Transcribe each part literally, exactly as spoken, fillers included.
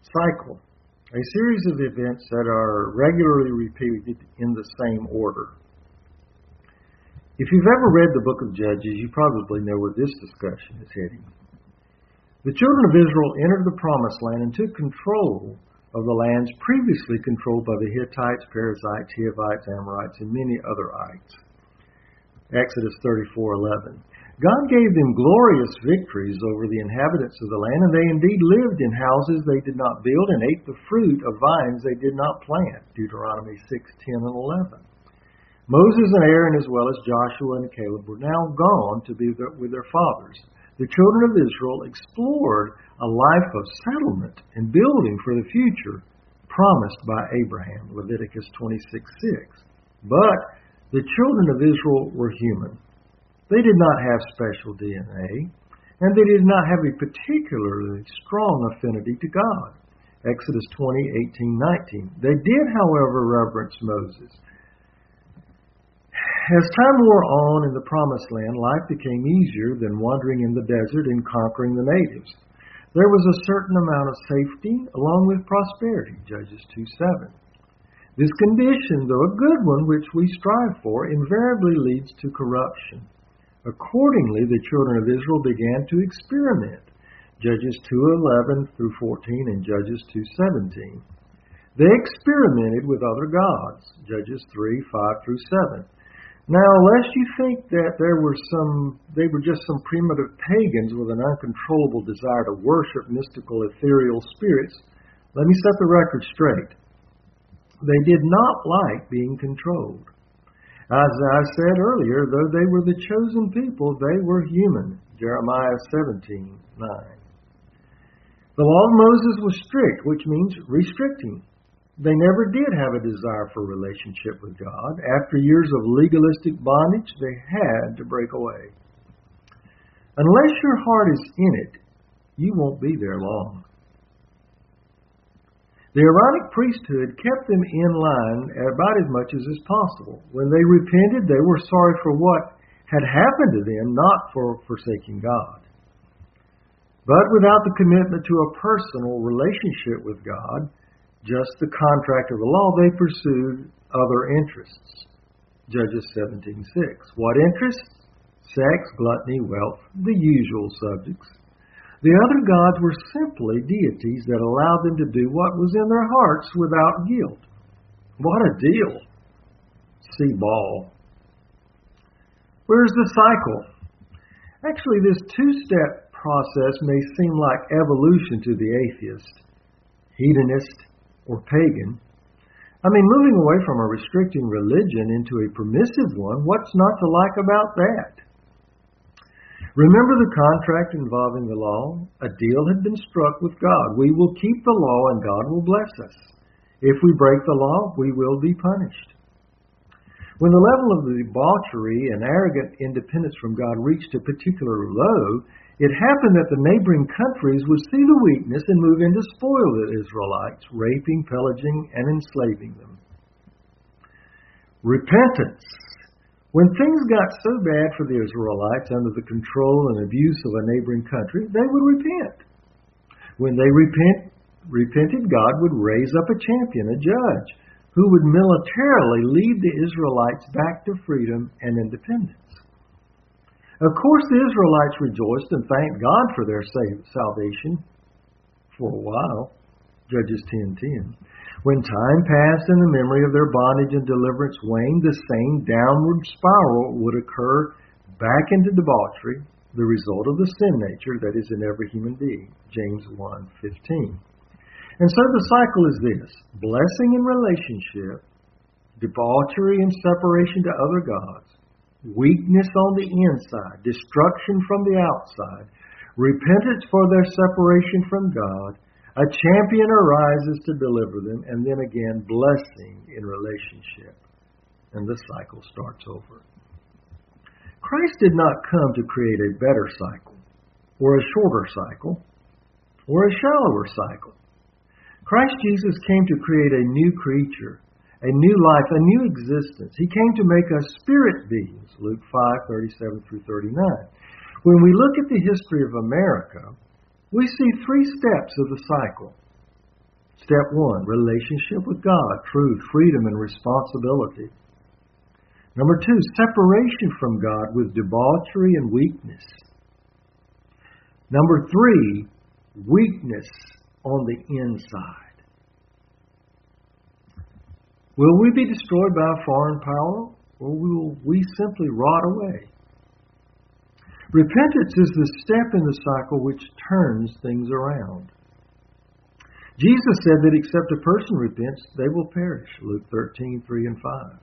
Cycle. A series of events that are regularly repeated in the same order. If you've ever read the book of Judges, you probably know where this discussion is heading. The children of Israel entered the Promised Land and took control of the lands previously controlled by the Hittites, Perizzites, Hivites, Amorites, and many other ites. Exodus thirty-four eleven. God gave them glorious victories over the inhabitants of the land, and they indeed lived in houses they did not build and ate the fruit of vines they did not plant. Deuteronomy six ten and eleven. Moses and Aaron, as well as Joshua and Caleb, were now gone to be with their fathers. The children of Israel explored a life of settlement and building for the future promised by Abraham, Leviticus twenty-six six. But the children of Israel were human. They did not have special D N A, and they did not have a particularly strong affinity to God. Exodus twenty eighteen nineteen. They did, however, reverence Moses. As time wore on in the Promised Land, life became easier than wandering in the desert and conquering the natives. There was a certain amount of safety along with prosperity, Judges two seven. This condition, though a good one which we strive for, invariably leads to corruption. Accordingly, the children of Israel began to experiment, Judges two eleven through fourteen and Judges two seventeen. They experimented with other gods, Judges three five through seven. Now, lest you think that there were some, they were just some primitive pagans with an uncontrollable desire to worship mystical ethereal spirits, let me set the record straight. They did not like being controlled. As I said earlier, though they were the chosen people, they were human. Jeremiah seventeen nine. The law of Moses was strict, which means restricting. They never did have a desire for relationship with God. After years of legalistic bondage, they had to break away. Unless your heart is in it, you won't be there long. The Aaronic priesthood kept them in line about as much as is possible. When they repented, they were sorry for what had happened to them, not for forsaking God. But without the commitment to a personal relationship with God, just the contract of the law, they pursued other interests. Judges seventeen six. What interests? Sex, gluttony, wealth, the usual subjects. The other gods were simply deities that allowed them to do what was in their hearts without guilt. What a deal! See Baal. Where's the cycle? Actually, this two-step process may seem like evolution to the atheist, hedonist, or pagan. I mean, moving away from a restricting religion into a permissive one, what's not to like about that? Remember the contract involving the law? A deal had been struck with God. We will keep the law and God will bless us. If we break the law, we will be punished. When the level of the debauchery and arrogant independence from God reached a particular low, it happened that the neighboring countries would see the weakness and move in to spoil the Israelites, raping, pillaging, and enslaving them. Repentance. When things got so bad for the Israelites under the control and abuse of a neighboring country, they would repent. When they repent, repented, God would raise up a champion, a judge, who would militarily lead the Israelites back to freedom and independence. Of course, the Israelites rejoiced and thanked God for their salvation for a while. Judges ten ten. When time passed and the memory of their bondage and deliverance waned, the same downward spiral would occur back into debauchery, the result of the sin nature that is in every human being. James one fifteen. And so the cycle is this: blessing in relationship, debauchery and separation to other gods, weakness on the inside, destruction from the outside, repentance for their separation from God, a champion arises to deliver them, and then again, blessing in relationship. And the cycle starts over. Christ did not come to create a better cycle, or a shorter cycle, or a shallower cycle. Christ Jesus came to create a new creature, a new life, a new existence. He came to make us spirit beings, Luke five thirty-seven through thirty-nine. When we look at the history of America, we see three steps of the cycle. Step one, relationship with God, truth, freedom, and responsibility. Number two, separation from God with debauchery and weakness. Number three, weakness on the inside. Will we be destroyed by a foreign power, or will we simply rot away? Repentance is the step in the cycle which turns things around. Jesus said that except a person repents, they will perish. Luke thirteen, three and five.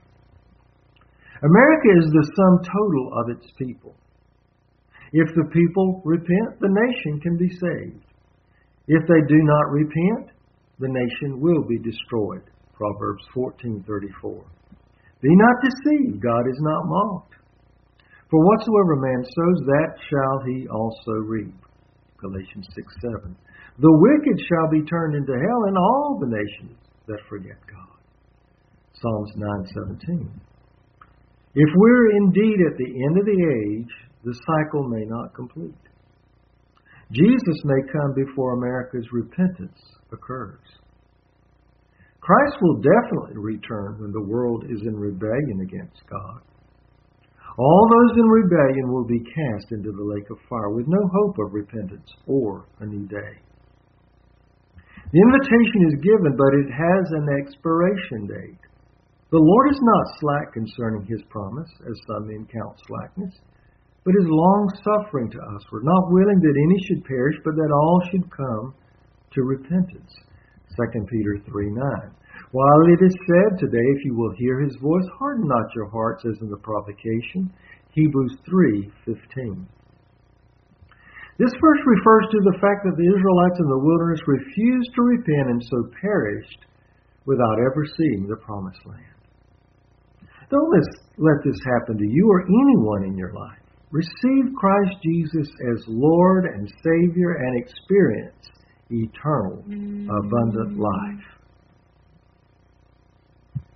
America is the sum total of its people. If the people repent, the nation can be saved. If they do not repent, the nation will be destroyed. Proverbs fourteen, thirty-four. Be not deceived, God is not mocked. For whatsoever man sows, that shall he also reap. Galatians six, seven. The wicked shall be turned into hell, and all the nations that forget God. Psalms nine, seventeen. If we're indeed at the end of the age, the cycle may not complete. Jesus may come before America's repentance occurs. Christ will definitely return when the world is in rebellion against God. All those in rebellion will be cast into the lake of fire with no hope of repentance or a new day. The invitation is given, but it has an expiration date. The Lord is not slack concerning His promise, as some men count slackness, but is long-suffering to usward, not willing that any should perish, but that all should come to repentance. Second Peter three, nine. While it is said today, if you will hear His voice, harden not your hearts as in the provocation. Hebrews three, fifteen. This verse refers to the fact that the Israelites in the wilderness refused to repent and so perished without ever seeing the promised land. Don't let this happen to you or anyone in your life. Receive Christ Jesus as Lord and Savior and experience eternal, abundant life.